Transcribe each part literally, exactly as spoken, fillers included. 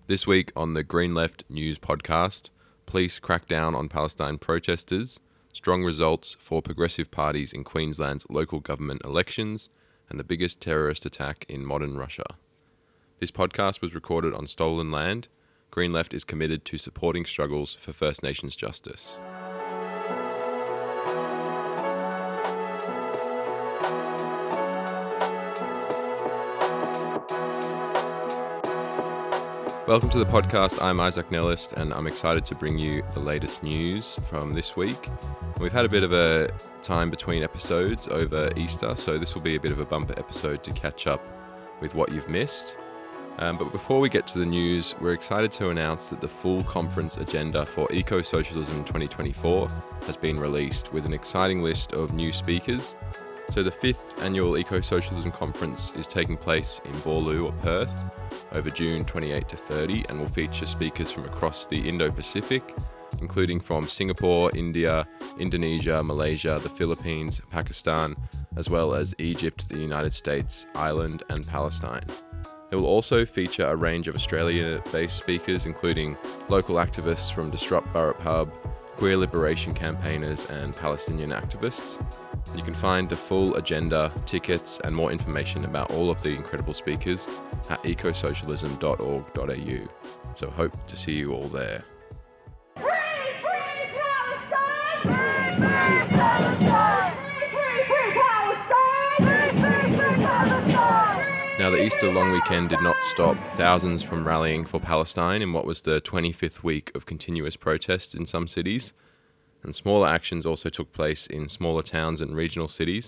This week on the Green Left News podcast, police crack down on Palestine protesters, strong results for progressive parties in Queensland's local government elections, and the biggest terrorist attack in modern Russia. This podcast was recorded on stolen land. Green Left is committed to supporting struggles for First Nations justice. Welcome to the podcast. I'm Isaac Nellist, and I'm excited to bring you the latest news from this week. We've had a bit of a time between episodes over Easter, so this will be a bit of a bumper episode to catch up with what you've missed. Um, but before we get to the news, we're excited to announce that the full conference agenda for Eco-Socialism twenty twenty-four has been released with an exciting list of new speakers. So the fifth annual Eco-Socialism Conference is taking place in Boorloo or Perth over June twenty-eighth to thirtieth and will feature speakers from across the Indo-Pacific, including from Singapore, India, Indonesia, Malaysia, the Philippines, Pakistan, as well as Egypt, the United States, Ireland, and Palestine. It will also feature a range of Australia-based speakers, including local activists from Disrupt Burrup Hub, queer liberation campaigners, and Palestinian activists. You can find the full agenda, tickets, and more information about all of the incredible speakers at eco socialism dot org dot a u. So hope to see you all there. Free, free Palestine! Free, free Palestine! Free, free, free Palestine! Free, free, free Palestine! Now, the Easter long weekend did not stop thousands from rallying for Palestine in what was the twenty-fifth week of continuous protests in some cities, and smaller actions also took place in smaller towns and regional cities.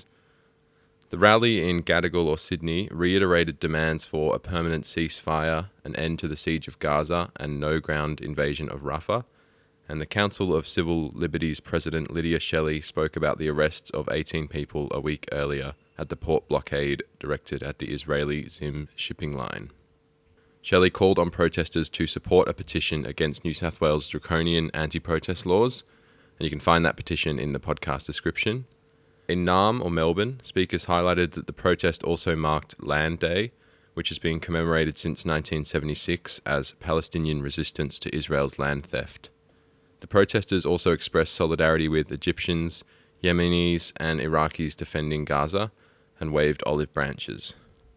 The rally in Gadigal or Sydney reiterated demands for a permanent ceasefire, an end to the siege of Gaza, and no ground invasion of Rafah. And the Council of Civil Liberties President Lydia Shelley spoke about the arrests of eighteen people a week earlier at the port blockade directed at the Israeli Zim shipping line. Shelley called on protesters to support a petition against New South Wales' draconian anti-protest laws, and you can find that petition in the podcast description. In Naarm or Melbourne, speakers highlighted that the protest also marked Land Day, which has been commemorated since nineteen seventy-six as Palestinian resistance to Israel's land theft. The protesters also expressed solidarity with Egyptians, Yemenis, and Iraqis defending Gaza, and waved olive branches.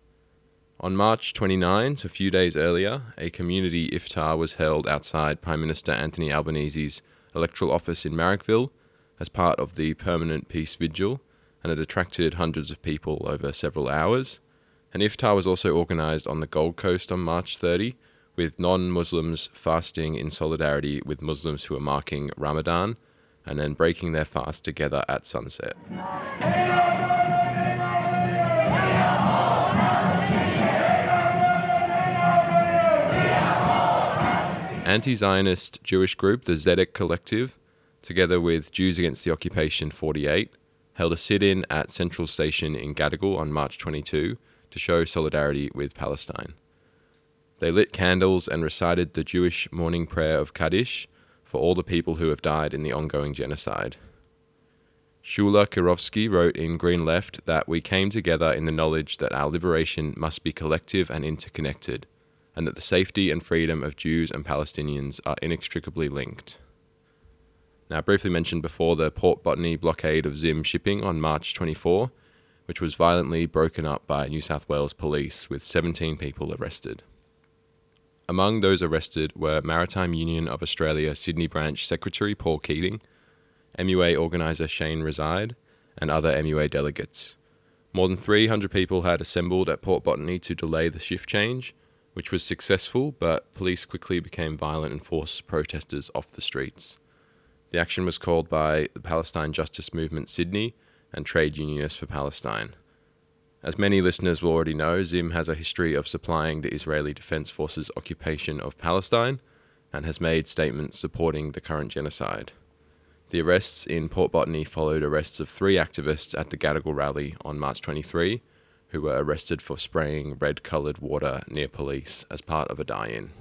On March twenty-ninth, a few days earlier, a community iftar was held outside Prime Minister Anthony Albanese's electoral office in Marrickville as part of the Permanent Peace Vigil, and it attracted hundreds of people over several hours. An iftar was also organised on the Gold Coast on March thirtieth, with non-Muslims fasting in solidarity with Muslims who are marking Ramadan, and then breaking their fast together at sunset. Anti-Zionist Jewish group, the Zedek Collective, together with Jews Against the Occupation forty-eight, held a sit-in at Central Station in Gadigal on March twenty-second to show solidarity with Palestine. They lit candles and recited the Jewish morning prayer of Kaddish for all the people who have died in the ongoing genocide. Shula Kirovsky wrote in Green Left that we came together in the knowledge that our liberation must be collective and interconnected, and that the safety and freedom of Jews and Palestinians are inextricably linked. Now, I briefly mentioned before the Port Botany blockade of Zim shipping on March twenty-fourth, which was violently broken up by New South Wales police with seventeen people arrested. Among those arrested were Maritime Union of Australia Sydney Branch Secretary Paul Keating, M U A organiser Shane Reside, and other M U A delegates. More than three hundred people had assembled at Port Botany to delay the shift change, which was successful, but police quickly became violent and forced protesters off the streets. The action was called by the Palestine Justice Movement Sydney and Trade Unionists for Palestine. As many listeners will already know, Zim has a history of supplying the Israeli Defense Forces' occupation of Palestine and has made statements supporting the current genocide. The arrests in Port Botany followed arrests of three activists at the Gadigal rally on March twenty-third, who were arrested for spraying red-coloured water near police as part of a die-in.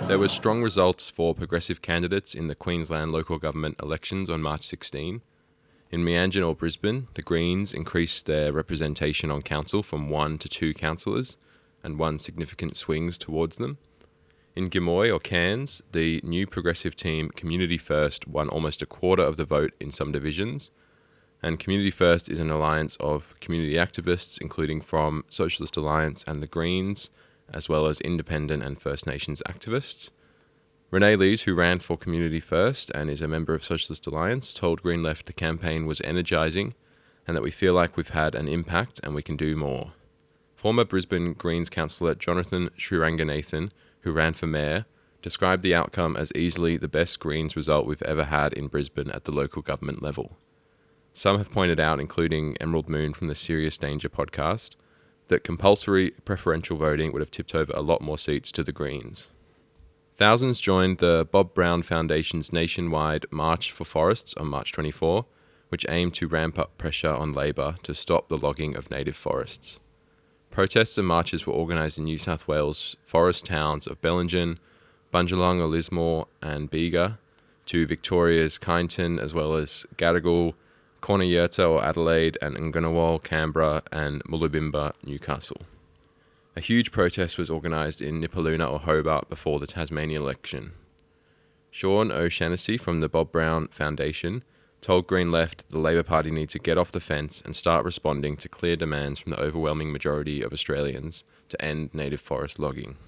There were strong results for progressive candidates in the Queensland local government elections on March sixteenth. In Meanjin or Brisbane, the Greens increased their representation on council from one to two councillors and won significant swings towards them. In Gimoy or Cairns, the new progressive team Community First won almost a quarter of the vote in some divisions. And Community First is an alliance of community activists, including from Socialist Alliance and the Greens, as well as independent and First Nations activists. Renee Lees, who ran for Community First and is a member of Socialist Alliance, told Green Left the campaign was energising and that we feel like we've had an impact and we can do more. Former Brisbane Greens councillor Jonathan Sriranganathan, who ran for mayor, described the outcome as easily the best Greens result we've ever had in Brisbane at the local government level. Some have pointed out, including Emerald Moon from the Serious Danger podcast, that compulsory preferential voting would have tipped over a lot more seats to the Greens. Thousands joined the Bob Brown Foundation's nationwide March for Forests on March twenty-fourth, which aimed to ramp up pressure on Labor to stop the logging of native forests. Protests and marches were organised in New South Wales forest towns of Bellingen, Bundjalung or Lismore and Bega, to Victoria's Kyneton, as well as Gadigal, Cornayerta or Adelaide, and Ngunnawal, Canberra, and Mulubimba, Newcastle. A huge protest was organised in Nipaluna or Hobart before the Tasmanian election. Sean O'Shannessy from the Bob Brown Foundation told Green Left the Labor Party need to get off the fence and start responding to clear demands from the overwhelming majority of Australians to end native forest logging.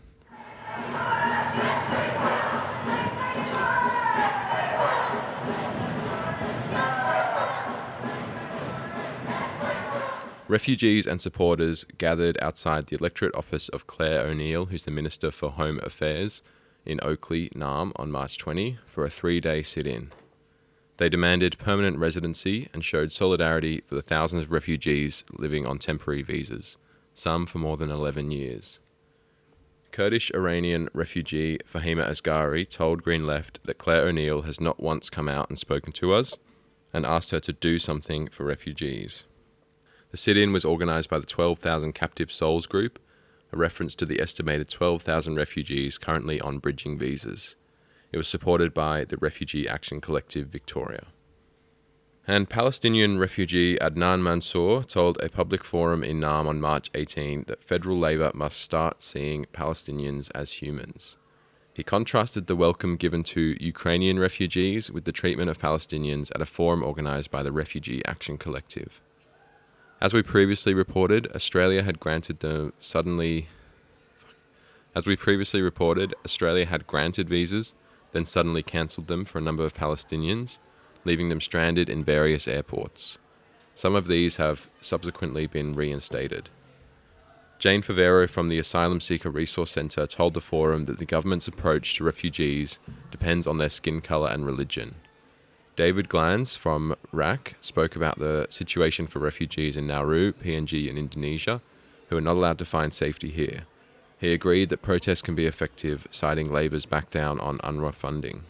Refugees and supporters gathered outside the electorate office of Claire O'Neill, who's the Minister for Home Affairs, in Oakleigh, Naarm, on March twentieth for a three-day sit-in. They demanded permanent residency and showed solidarity for the thousands of refugees living on temporary visas, some for more than eleven years. Kurdish-Iranian refugee Fahima Asghari told Green Left that Claire O'Neill has not once come out and spoken to us and asked her to do something for refugees. The sit-in was organised by the twelve thousand Captive Souls Group, a reference to the estimated twelve thousand refugees currently on bridging visas. It was supported by the Refugee Action Collective Victoria. And Palestinian refugee Adnan Mansour told a public forum in Naarm on March eighteenth that federal Labor must start seeing Palestinians as humans. He contrasted the welcome given to Ukrainian refugees with the treatment of Palestinians at a forum organised by the Refugee Action Collective. As we previously reported, Australia had granted them suddenly... As we previously reported, Australia had granted visas, then suddenly cancelled them for a number of Palestinians, leaving them stranded in various airports. Some of these have subsequently been reinstated. Jane Favero from the Asylum Seeker Resource Centre told the forum that the government's approach to refugees depends on their skin colour and religion. David Glans from R A C spoke about the situation for refugees in Nauru, P N G and Indonesia, who are not allowed to find safety here. He agreed that protests can be effective, citing Labor's back down on UNRWA funding.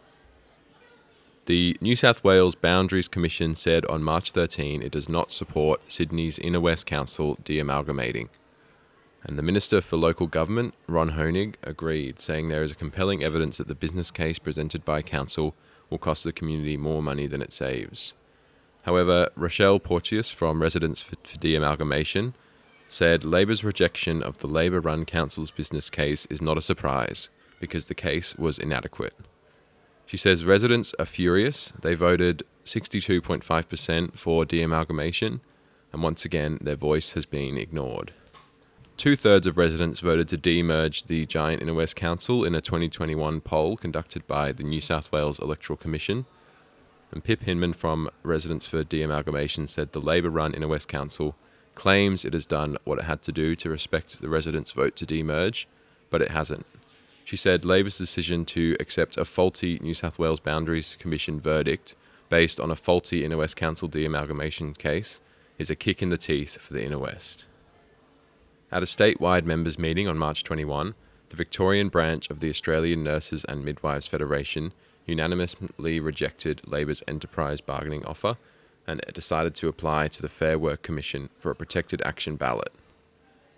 The New South Wales Boundaries Commission said on March thirteenth it does not support Sydney's Inner West Council de-amalgamating. And the Minister for Local Government, Ron Honig, agreed, saying there is compelling evidence that the business case presented by Council will cost the community more money than it saves. However, Rochelle Porteous from Residents for, for De-Amalgamation said Labor's rejection of the Labor-run council's business case is not a surprise, because the case was inadequate. She says residents are furious. They voted sixty-two point five percent for de-amalgamation, and once again, their voice has been ignored. Two-thirds of residents voted to de-merge the giant Inner West Council in a twenty twenty-one poll conducted by the New South Wales Electoral Commission. And Pip Hinman from Residents for De-Amalgamation said the Labor-run Inner West Council claims it has done what it had to do to respect the residents' vote to de-merge, but it hasn't. She said Labor's decision to accept a faulty New South Wales Boundaries Commission verdict based on a faulty Inner West Council de-amalgamation case is a kick in the teeth for the Inner West. At a statewide members' meeting on March twenty-first, the Victorian branch of the Australian Nurses and Midwives Federation unanimously rejected Labor's enterprise bargaining offer and decided to apply to the Fair Work Commission for a protected action ballot.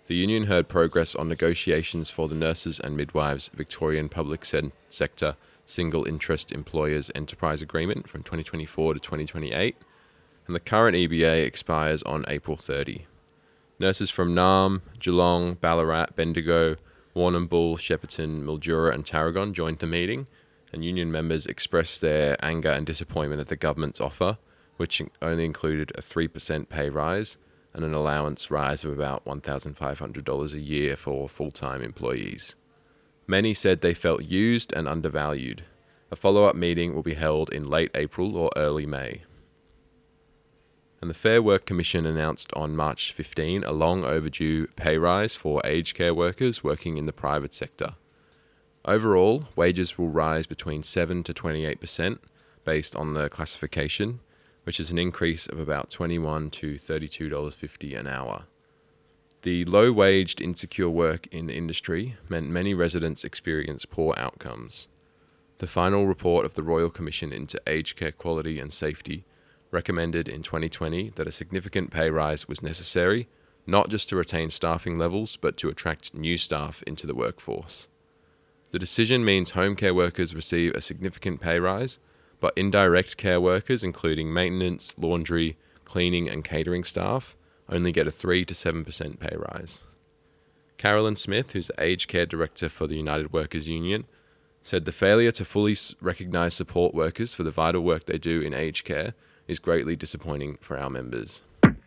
The union heard progress on negotiations for the Nurses and Midwives Victorian Public Se- Sector Single Interest Employers Enterprise Agreement from twenty twenty-four to twenty twenty-eight, and the current E B A expires on April thirtieth. Nurses from Naarm, Geelong, Ballarat, Bendigo, Warrnambool, Shepparton, Mildura and Tarragon joined the meeting, and union members expressed their anger and disappointment at the government's offer, which only included a three percent pay rise and an allowance rise of about one thousand five hundred dollars a year for full-time employees. Many said they felt used and undervalued. A follow-up meeting will be held in late April or early May. And the Fair Work Commission announced on March fifteenth a long overdue pay rise for aged care workers working in the private sector. Overall, wages will rise between seven to twenty-eight percent based on the classification, which is an increase of about twenty-one to thirty-two dollars fifty an hour. The low-waged, insecure work in the industry meant many residents experienced poor outcomes. The final report of the Royal Commission into Aged Care Quality and Safety recommended in twenty twenty that a significant pay rise was necessary, not just to retain staffing levels, but to attract new staff into the workforce. The decision means home care workers receive a significant pay rise, but indirect care workers, including maintenance, laundry, cleaning and catering staff, only get a three to seven percent pay rise. Carolyn Smith, who's the Aged Care Director for the United Workers Union, said the failure to fully recognise support workers for the vital work they do in aged care is greatly disappointing for our members.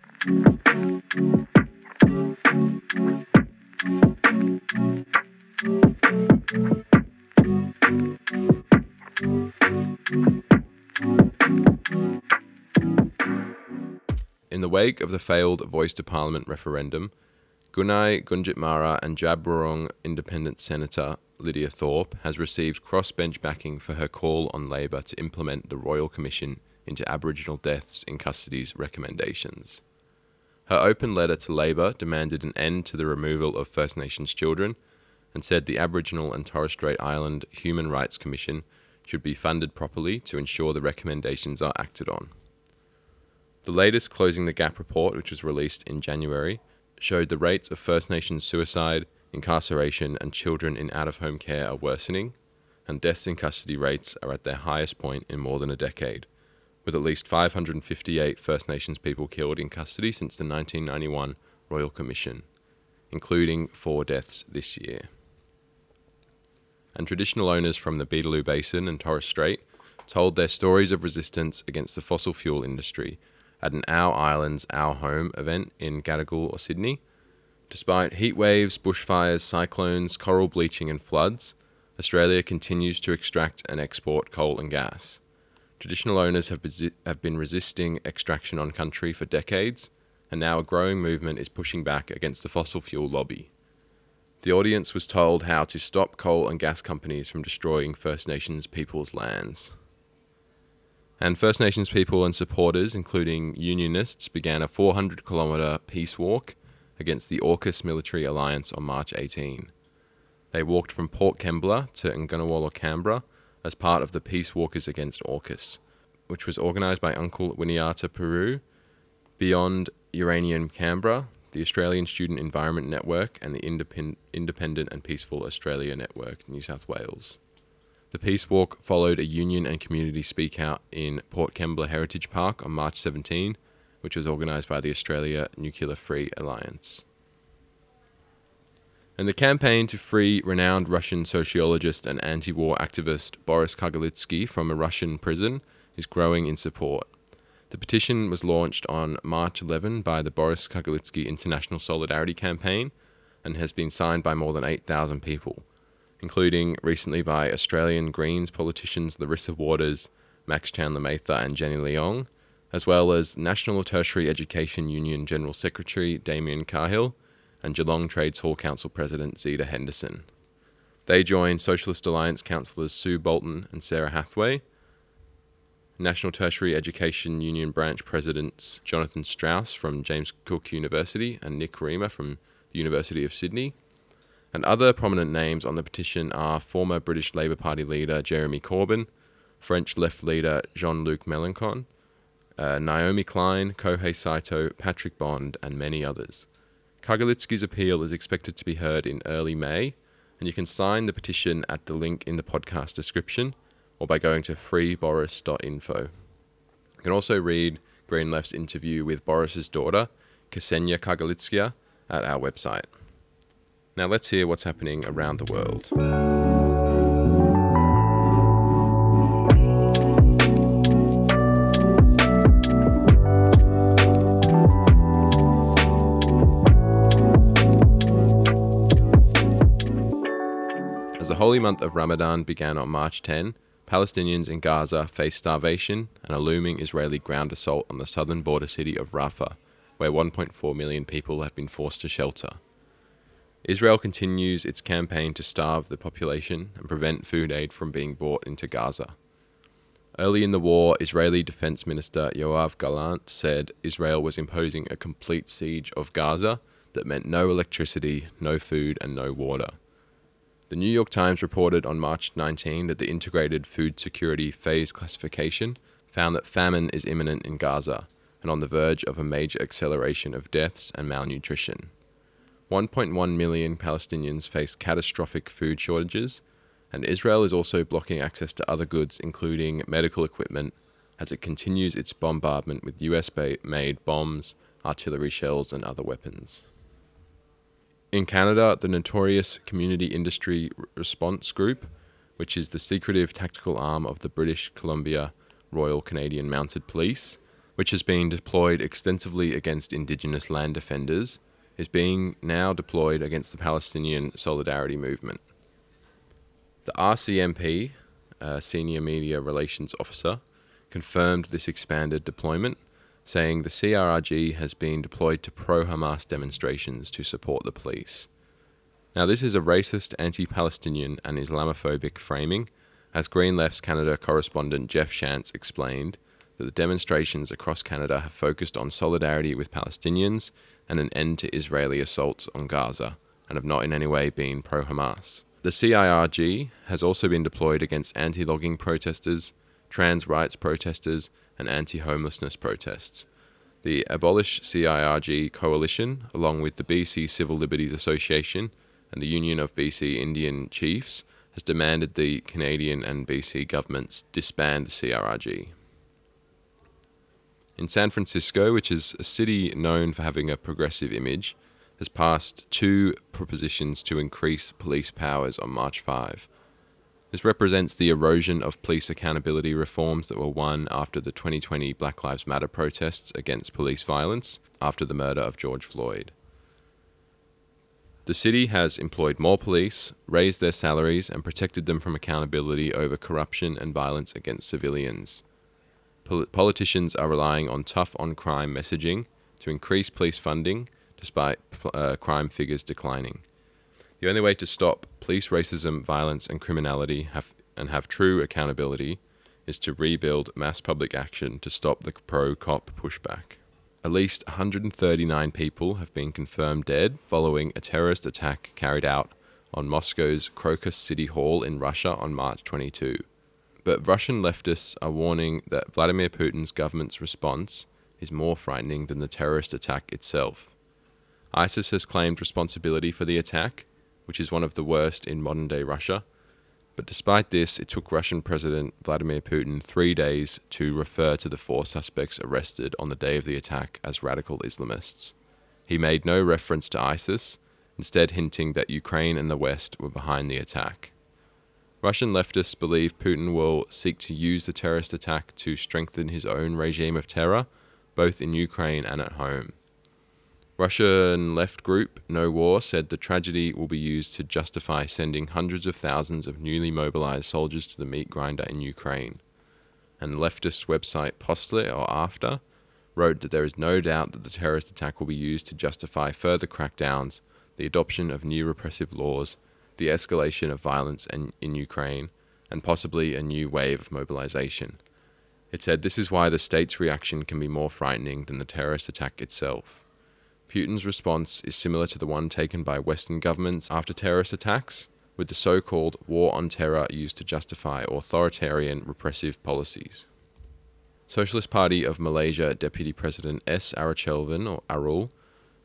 In the wake of the failed Voice to Parliament referendum, Gunai Gunjitmara and Jabberong Independent Senator Lydia Thorpe has received crossbench backing for her call on Labor to implement the Royal Commission into Aboriginal Deaths in Custody's recommendations. Her open letter to Labor demanded an end to the removal of First Nations children and said the Aboriginal and Torres Strait Island Human Rights Commission should be funded properly to ensure the recommendations are acted on. The latest Closing the Gap report, which was released in January, showed the rates of First Nations suicide, incarceration and children in out-of-home care are worsening, and deaths in custody rates are at their highest point in more than a decade, with at least five hundred fifty-eight First Nations people killed in custody since the nineteen ninety-one Royal Commission, including four deaths this year. And traditional owners from the Beetaloo Basin and Torres Strait told their stories of resistance against the fossil fuel industry at an Our Islands, Our Home event in Gadigal or Sydney. Despite heat waves, bushfires, cyclones, coral bleaching and floods, Australia continues to extract and export coal and gas. Traditional owners have, besi- have been resisting extraction on country for decades, and now a growing movement is pushing back against the fossil fuel lobby. The audience was told how to stop coal and gas companies from destroying First Nations people's lands. And First Nations people and supporters, including unionists, began a four hundred kilometre peace walk against the AUKUS military alliance on March eighteenth. They walked from Port Kembla to Ngunnawal, Canberra, as part of the Peace Walkers Against AUKUS, which was organised by Uncle Winiata Peru, Beyond Uranium Canberra, the Australian Student Environment Network, and the Independ- Independent and Peaceful Australia Network, New South Wales. The Peace Walk followed a union and community speak-out in Port Kembla Heritage Park on March seventeenth, which was organised by the Australia Nuclear Free Alliance. And the campaign to free renowned Russian sociologist and anti-war activist Boris Kagarlitsky from a Russian prison is growing in support. The petition was launched on March eleventh by the Boris Kagarlitsky International Solidarity Campaign and has been signed by more than eight thousand people, including recently by Australian Greens politicians Larissa Waters, Max Chandler-Mather and Jenny Leong, as well as National Tertiary Education Union General Secretary Damien Cahill and Geelong Trades Hall Council President Zeta Henderson. They joined Socialist Alliance councillors Sue Bolton and Sarah Hathaway, National Tertiary Education Union Branch Presidents Jonathan Strauss from James Cook University and Nick Reamer from the University of Sydney. And other prominent names on the petition are former British Labour Party leader Jeremy Corbyn, French left leader Jean-Luc Mélenchon, uh, Naomi Klein, Kohei Saito, Patrick Bond, and many others. Kagalitsky's appeal is expected to be heard in early May, and you can sign the petition at the link in the podcast description or by going to free boris dot info. You can also read Green Left's interview with Boris's daughter, Ksenia Kagalitskia, at our website. Now let's hear what's happening around the world. As the holy month of Ramadan began on March tenth, Palestinians in Gaza face starvation and a looming Israeli ground assault on the southern border city of Rafah, where one point four million people have been forced to shelter. Israel continues its campaign to starve the population and prevent food aid from being brought into Gaza. Early in the war, Israeli Defense Minister Yoav Gallant said Israel was imposing a complete siege of Gaza that meant no electricity, no food, and no water. The New York Times reported on March nineteenth that the Integrated Food Security Phase Classification found that famine is imminent in Gaza and on the verge of a major acceleration of deaths and malnutrition. one point one million Palestinians face catastrophic food shortages, and Israel is also blocking access to other goods, including medical equipment, as it continues its bombardment with U S-made bombs, artillery shells, and other weapons. In Canada, the notorious Community Industry Response Group, which is the secretive tactical arm of the British Columbia Royal Canadian Mounted Police, which has been deployed extensively against Indigenous land defenders, is being now deployed against the Palestinian Solidarity Movement. The R C M P, a senior media relations officer, confirmed this expanded deployment, saying the C R R G has been deployed to pro-Hamas demonstrations to support the police. Now, this is a racist, anti-Palestinian and Islamophobic framing, as Green Left's Canada correspondent Jeff Shantz explained that the demonstrations across Canada have focused on solidarity with Palestinians and an end to Israeli assaults on Gaza, and have not in any way been pro-Hamas. The C I R G has also been deployed against anti-logging protesters, trans rights protesters, and anti-homelessness protests. The Abolish C I R G Coalition, along with the B C Civil Liberties Association and the Union of B C Indian Chiefs, has demanded the Canadian and B C governments disband the C I R G. In San Francisco, which is a city known for having a progressive image, has passed two propositions to increase police powers on March fifth. This represents the erosion of police accountability reforms that were won after the twenty twenty Black Lives Matter protests against police violence after the murder of George Floyd. The city has employed more police, raised their salaries, and protected them from accountability over corruption and violence against civilians. Pol- politicians are relying on tough-on-crime messaging to increase police funding, despite uh, crime figures declining. The only way to stop police racism, violence, and criminality have, and have true accountability is to rebuild mass public action to stop the pro-cop pushback. At least one hundred thirty-nine people have been confirmed dead following a terrorist attack carried out on Moscow's Crocus City Hall in Russia on March twenty-second. But Russian leftists are warning that Vladimir Putin's government's response is more frightening than the terrorist attack itself. ISIS has claimed responsibility for the attack, which is one of the worst in modern-day Russia. But despite this, it took Russian President Vladimir Putin three days to refer to the four suspects arrested on the day of the attack as radical Islamists. He made no reference to ISIS, instead hinting that Ukraine and the West were behind the attack. Russian leftists believe Putin will seek to use the terrorist attack to strengthen his own regime of terror, both in Ukraine and at home. Russian left group No War said the tragedy will be used to justify sending hundreds of thousands of newly mobilized soldiers to the meat grinder in Ukraine. And leftist website Postle, or After, wrote that there is no doubt that the terrorist attack will be used to justify further crackdowns, the adoption of new repressive laws, the escalation of violence in, in Ukraine, and possibly a new wave of mobilization. It said this is why the state's reaction can be more frightening than the terrorist attack itself. Putin's response is similar to the one taken by Western governments after terrorist attacks, with the so-called war on terror used to justify authoritarian repressive policies. Socialist Party of Malaysia Deputy President S. Arachelvan, or Arul,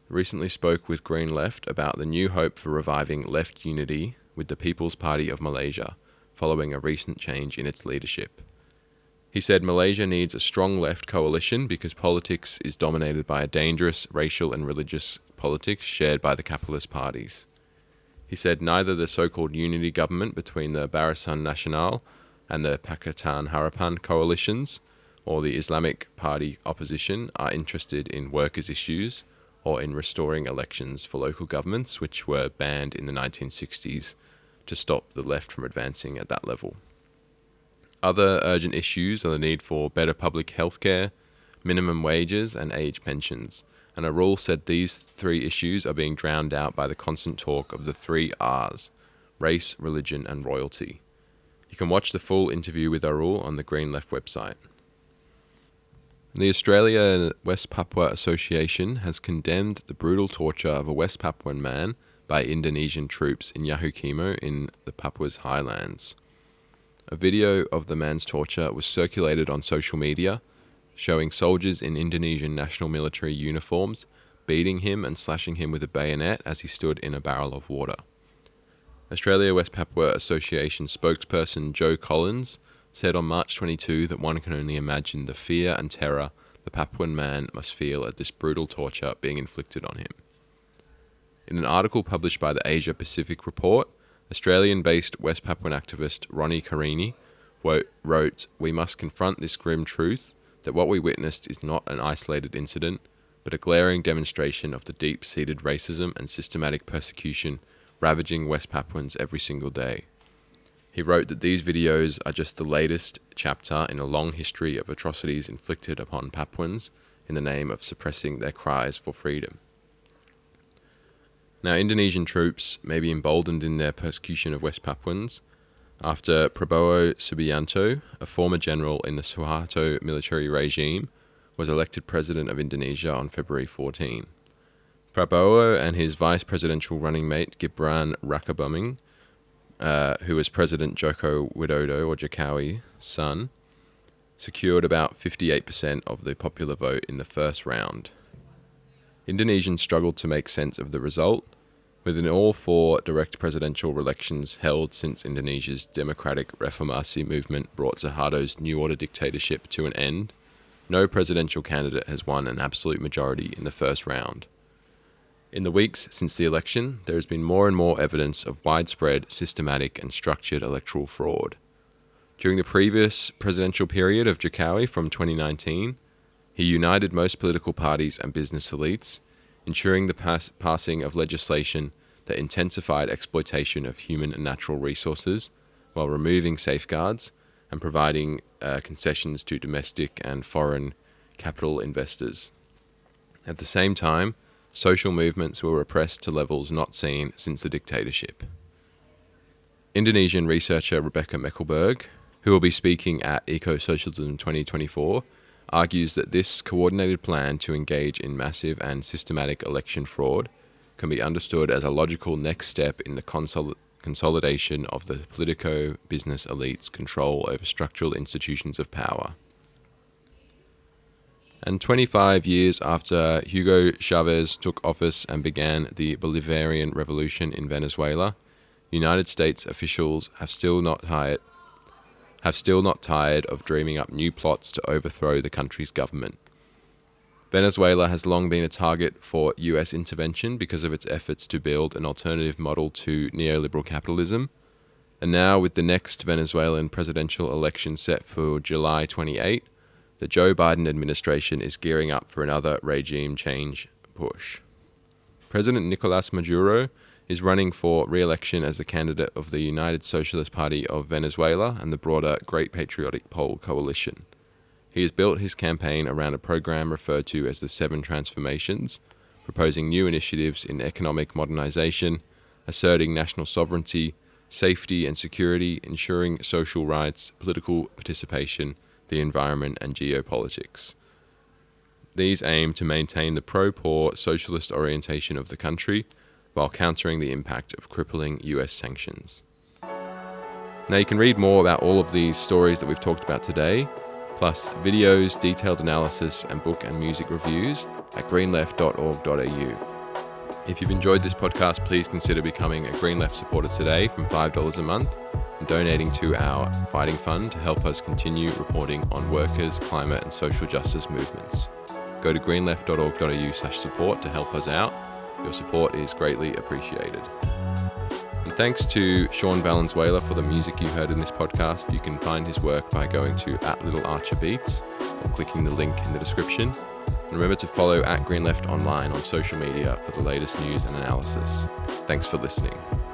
recently spoke with Green Left about the new hope for reviving left unity with the People's Party of Malaysia, following a recent change in its leadership. He said Malaysia needs a strong left coalition because politics is dominated by a dangerous racial and religious politics shared by the capitalist parties. He said neither the so-called unity government between the Barisan Nasional and the Pakatan Harapan coalitions or the Islamic Party opposition are interested in workers' issues or in restoring elections for local governments, which were banned in the nineteen sixties to stop the left from advancing at that level. Other urgent issues are the need for better public health care, minimum wages, and age pensions, and Arul said these three issues are being drowned out by the constant talk of the three R's: race, religion, and royalty. You can watch the full interview with Arul on the Green Left website. The Australia West Papua Association has condemned the brutal torture of a West Papuan man by Indonesian troops in Yahukimo in the Papua's highlands. A video of the man's torture was circulated on social media, showing soldiers in Indonesian national military uniforms beating him and slashing him with a bayonet as he stood in a barrel of water. Australia West Papua Association spokesperson Joe Collins said on March twenty-second that one can only imagine the fear and terror the Papuan man must feel at this brutal torture being inflicted on him. In an article published by the Asia Pacific Report, Australian-based West Papuan activist Ronnie Carini wrote, "We must confront this grim truth that what we witnessed is not an isolated incident, but a glaring demonstration of the deep-seated racism and systematic persecution ravaging West Papuans every single day." He wrote that these videos are just the latest chapter in a long history of atrocities inflicted upon Papuans in the name of suppressing their cries for freedom. Now, Indonesian troops may be emboldened in their persecution of West Papuans after Prabowo Subianto, a former general in the Suharto military regime, was elected president of Indonesia on February fourteenth. Prabowo and his vice presidential running mate Gibran Rakabuming, uh, who was President Joko Widodo or Jokowi's son, secured about fifty-eight percent of the popular vote in the first round. Indonesians struggled to make sense of the result, with an all four direct presidential elections held since Indonesia's democratic reformasi movement brought Suharto's New Order dictatorship to an end. No presidential candidate has won an absolute majority in the first round. In the weeks since the election, there has been more and more evidence of widespread, systematic, and structured electoral fraud. During the previous presidential period of Jokowi from twenty nineteen, he united most political parties and business elites, ensuring the pass- passing of legislation that intensified exploitation of human and natural resources while removing safeguards and providing uh, concessions to domestic and foreign capital investors. At the same time, social movements were repressed to levels not seen since the dictatorship. Indonesian researcher Rebecca Meckelberg, who will be speaking at Eco-Socialism twenty twenty-four, argues that this coordinated plan to engage in massive and systematic election fraud can be understood as a logical next step in the consol- consolidation of the politico-business elite's control over structural institutions of power. And twenty-five years after Hugo Chavez took office and began the Bolivarian Revolution in Venezuela, United States officials have still not tired have still not tired of dreaming up new plots to overthrow the country's government. Venezuela has long been a target for U S intervention because of its efforts to build an alternative model to neoliberal capitalism, and now with the next Venezuelan presidential election set for July twenty-eighth, the Joe Biden administration is gearing up for another regime change push. President Nicolas Maduro is running for re-election as the candidate of the United Socialist Party of Venezuela and the broader Great Patriotic Pole Coalition. He has built his campaign around a program referred to as the Seven Transformations, proposing new initiatives in economic modernization, asserting national sovereignty, safety and security, ensuring social rights, political participation, the environment, and geopolitics. These aim to maintain the pro-poor socialist orientation of the country, while countering the impact of crippling U S sanctions. Now you can read more about all of these stories that we've talked about today, plus videos, detailed analysis, and book and music reviews at greenleft dot org dot a u. If you've enjoyed this podcast, please consider becoming a Green Left supporter today from five dollars a month and donating to our Fighting Fund to help us continue reporting on workers, climate and social justice movements. Go to greenleft dot org dot a u slash support to help us out. Your support is greatly appreciated. And thanks to Sean Valenzuela for the music you heard in this podcast. You can find his work by going to at Little Archer Beats or clicking the link in the description. And remember to follow at Green Left online on social media for the latest news and analysis. Thanks for listening.